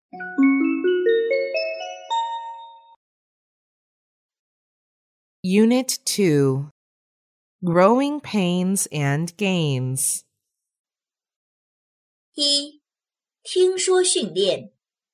Unit 2, Growing Pains and Gains. 一、听说训练。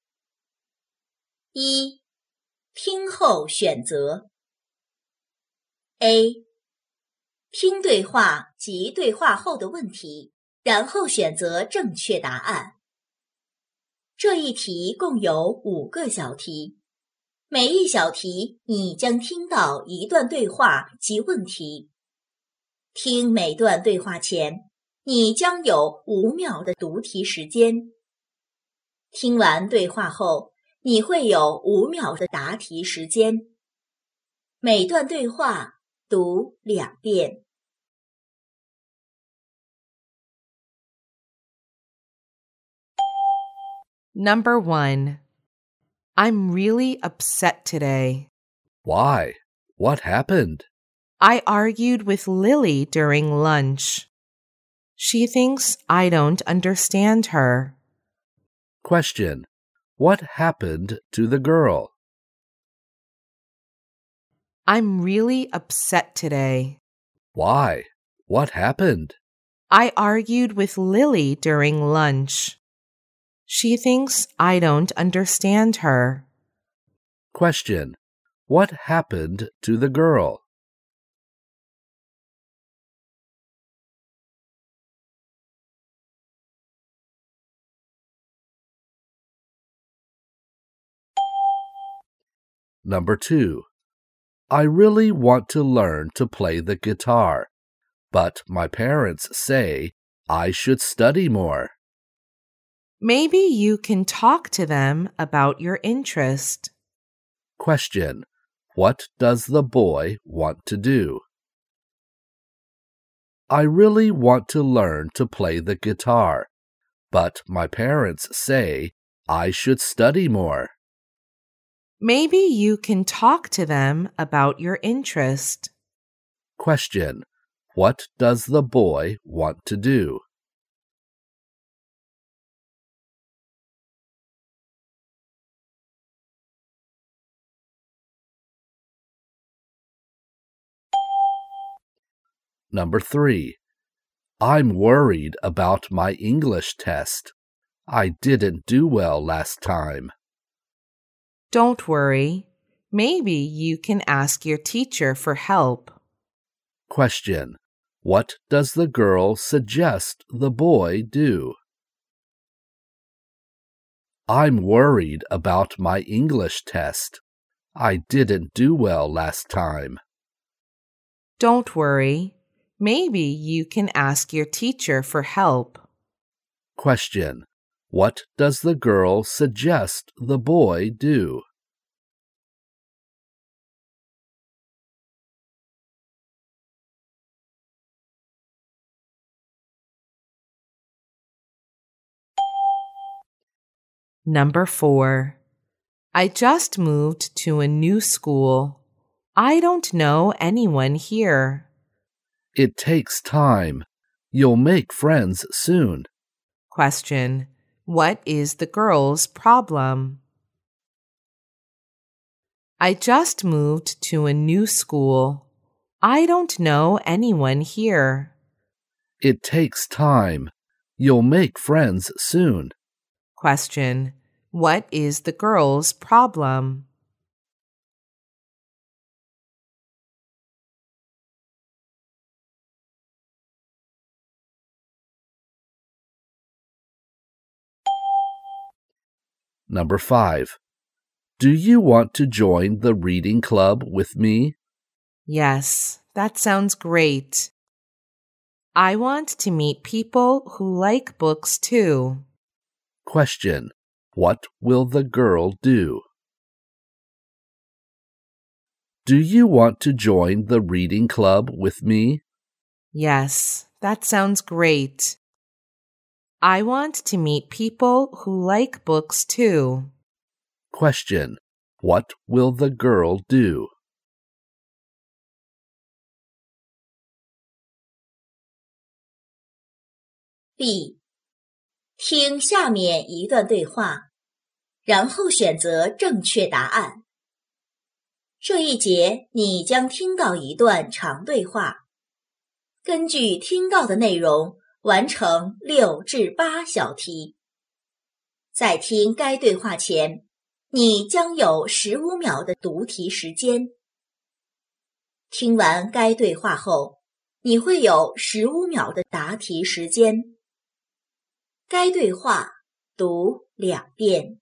一、听后选择。A、听对话及对话后的问题，然后选择正确答案。这一题共有5个小题，每一小题你将听到一段对话及问题。听每段对话前，你将有5秒的读题时间。听完对话后，你会有5秒的答题时间。每段对话读2遍。 Number 1. I'm really upset today. Why? What happened? I argued with Lily during lunch. She thinks I don't understand her. Question. What happened to the girl? I'm really upset today. Why? What happened? I argued with Lily during lunch. She thinks I don't understand her. Question. What happened to the girl? Number 2. I really want to learn to play the guitar, but my parents say I should study more. Maybe you can talk to them about your interest. Question. What does the boy want to do? I really want to learn to play the guitar, but my parents say I should study more. Maybe you can talk to them about your interest. Question. What does the boy want to do? Number 3. I'm worried about my English test. I didn't do well last time. Don't worry. Maybe you can ask your teacher for help. Question. What does the girl suggest the boy do? I'm worried about my English test. I didn't do well last time. Don't worry. Maybe you can ask your teacher for help. Question. What does the girl suggest the boy do? Number 4. I just moved to a new school. I don't know anyone here. It takes time. You'll make friends soon. Question. What is the girl's problem? I just moved to a new school. I don't know anyone here. It takes time. You'll make friends soon. Question. What is the girl's problem? Number 5. Do you want to join the reading club with me? Yes, that sounds great. I want to meet people who like books too. Question. What will the girl do? Do you want to join the reading club with me? Yes, that sounds great. I want to meet people who like books too. Question. What will the girl do? B. 听下面一段对话， 然后选择正确答案。这一节你将听到一段长对话，根据听到的内容完成6至8小题。在听该对话前，你将有15秒的读题时间。听完该对话后，你会有15秒的答题时间。该对话读2遍。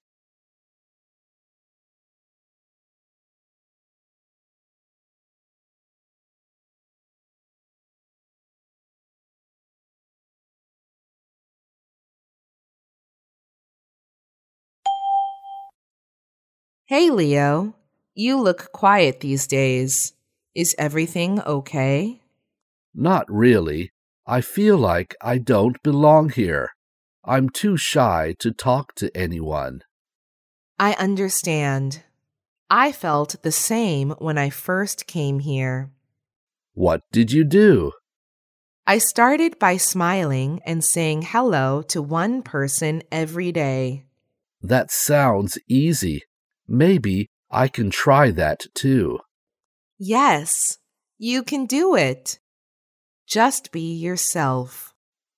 Hey, Leo. You look quiet these days. Is everything okay? Not really. I feel like I don't belong here. I'm too shy to talk to anyone. I understand. I felt the same when I first came here. What did you do? I started by smiling and saying hello to one person every day. That sounds easy. Maybe I can try that too. Yes, you can do it. Just be yourself.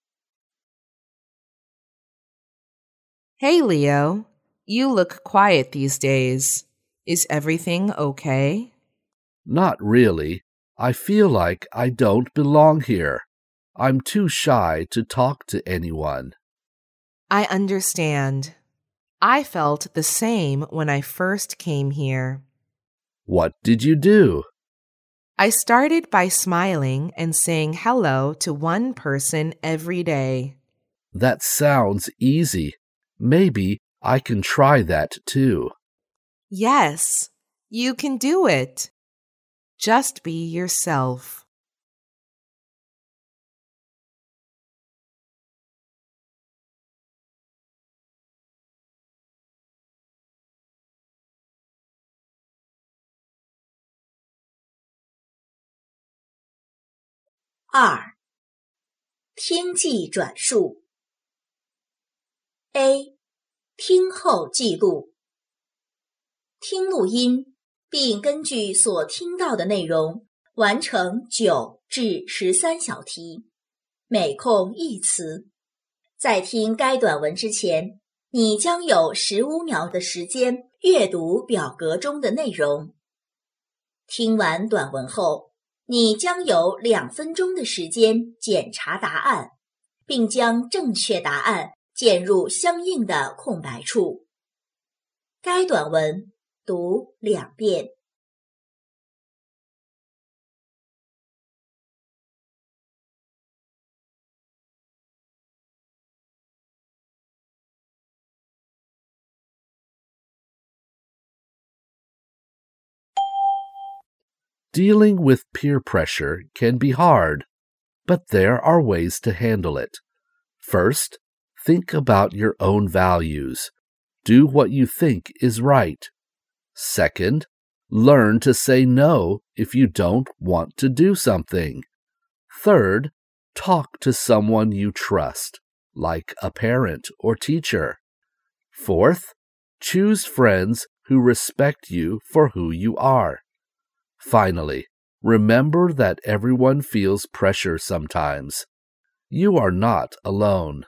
Hey, Leo. You look quiet these days. Is everything okay? Not really. I feel like I don't belong here. I'm too shy to talk to anyone. I understand. I felt the same when I first came here. What did you do? I started by smiling and saying hello to one person every day. That sounds easy. Maybe I can try that too. Yes, you can do it. Just be yourself. 2. 听记转述。A. 听后记录。听录音，并根据所听到的内容完成9至13小题，每空1词。在听该短文之前，你将有15秒的时间阅读表格中的内容。听完短文后，你将有2分钟的时间检查答案，并将正确答案填入相应的空白处。该短文读2遍。 Dealing with peer pressure can be hard, but there are ways to handle it. First, think about your own values. Do what you think is right. Second, learn to say no if you don't want to do something. Third, talk to someone you trust, like a parent or teacher. Fourth, choose friends who respect you for who you are. Finally, remember that everyone feels pressure sometimes. You are not alone.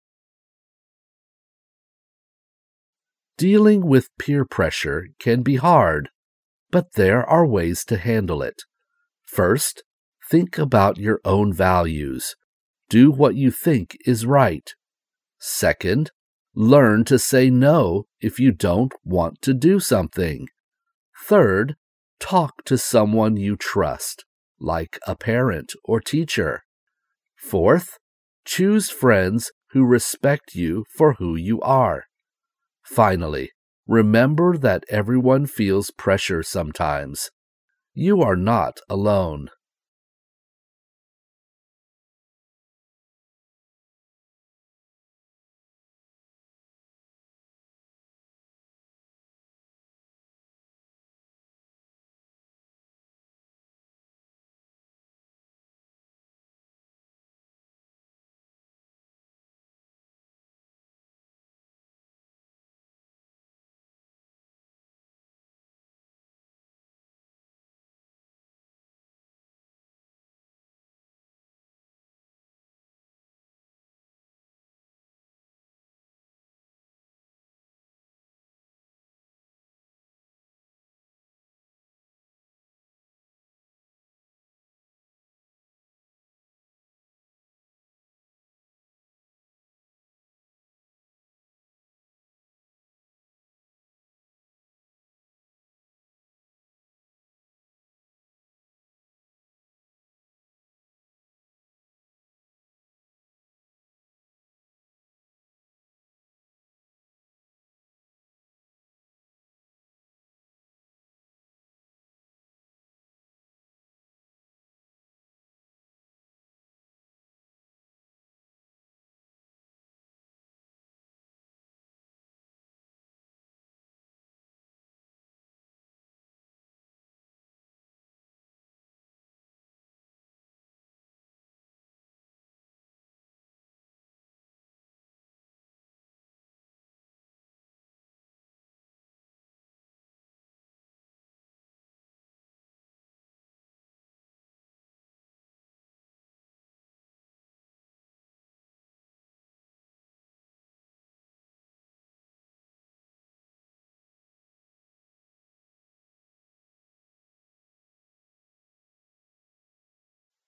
Dealing with peer pressure can be hard, but there are ways to handle it. First, think about your own values. Do what you think is right. Second, learn to say no if you don't want to do something. Third, talk to someone you trust, like a parent or teacher. Fourth, choose friends who respect you for who you are. Finally, remember that everyone feels pressure sometimes. You are not alone.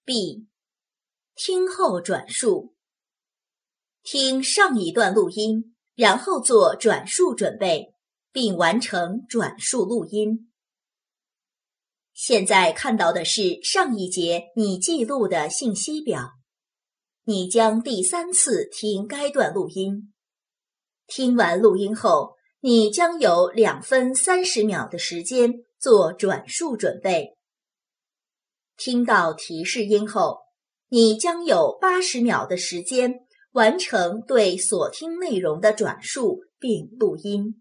B. 听后转述。听上一段录音，然后做转述准备，并完成转述录音。现在看到的是上一节你记录的信息表。你将第3次听该段录音。听完录音后，你将有2分30秒的时间做转述准备。听到提示音后，你将有80秒的时间完成对所听内容的转述并录音。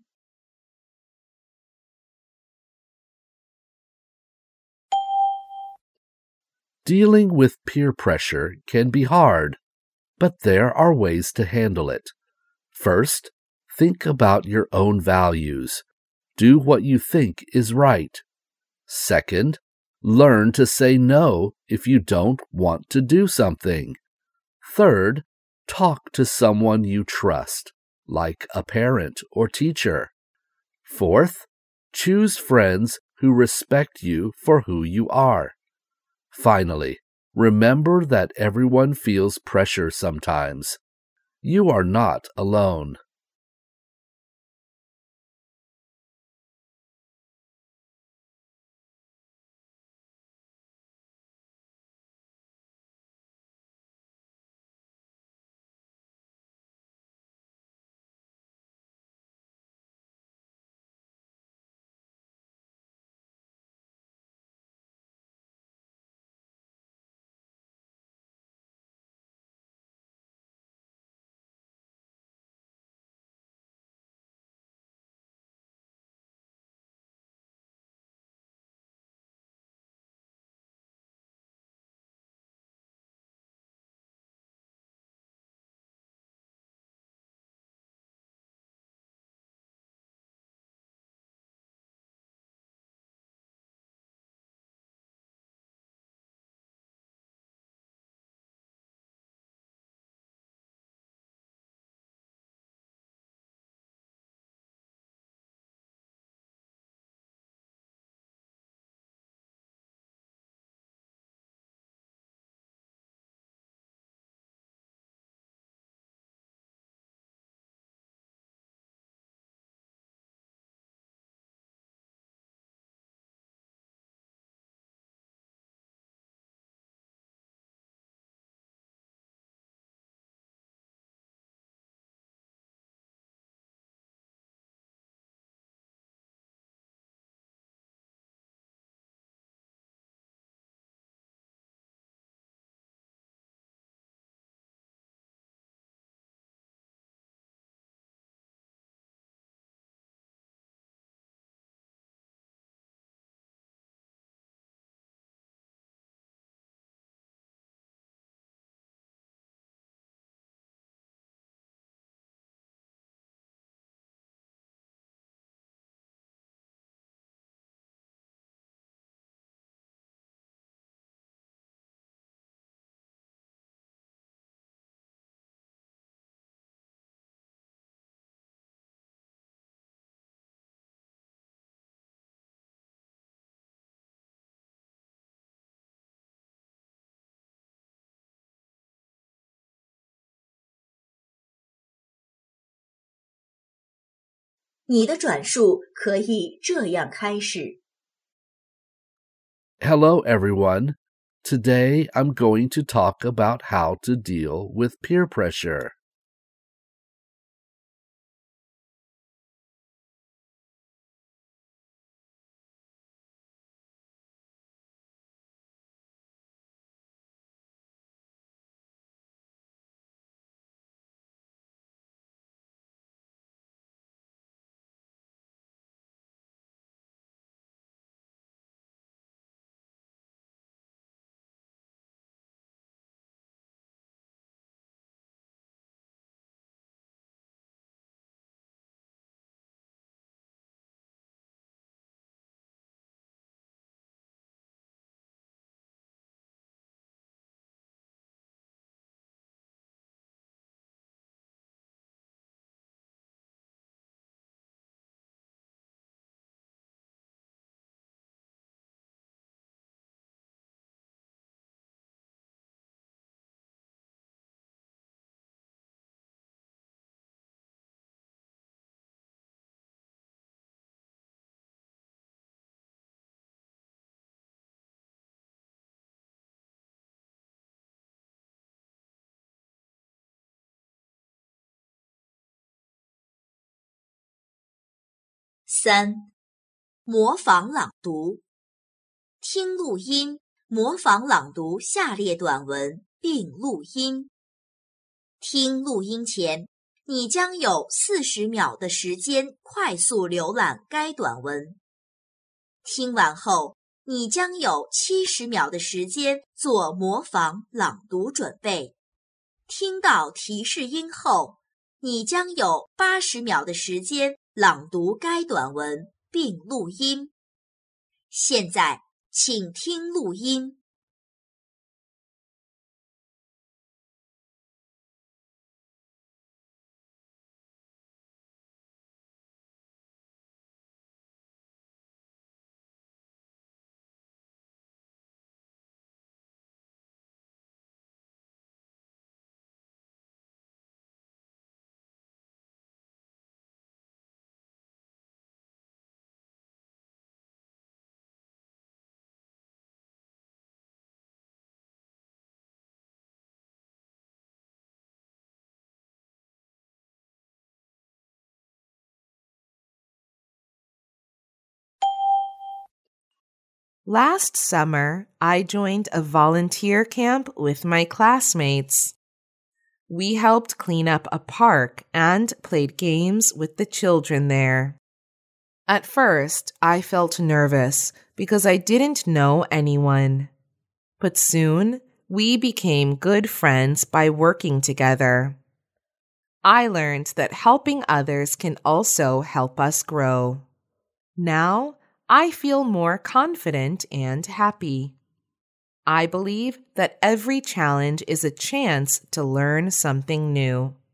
Dealing with peer pressure can be hard, but there are ways to handle it. First, think about your own values. Do what you think is right. Second, learn to say no if you don't want to do something. Third, talk to someone you trust, like a parent or teacher. Fourth, choose friends who respect you for who you are. Finally, remember that everyone feels pressure sometimes. You are not alone. 你的转述可以这样开始。 Hello, everyone. Today I'm going to talk about how to deal with peer pressure. 3. 模仿朗读。听录音，模仿朗读下列短文并录音。听录音前，你将有40秒的时间快速浏览该短文。听完后，你将有70秒的时间做模仿朗读准备。听到提示音后，你将有80秒的时间朗读该短文并录音。现在，请听录音。 Last summer, I joined a volunteer camp with my classmates. We helped clean up a park and played games with the children there. At first, I felt nervous because I didn't know anyone. But soon, we became good friends by working together. I learned that helping others can also help us grow. Now, I feel more confident and happy. I believe that every challenge is a chance to learn something new.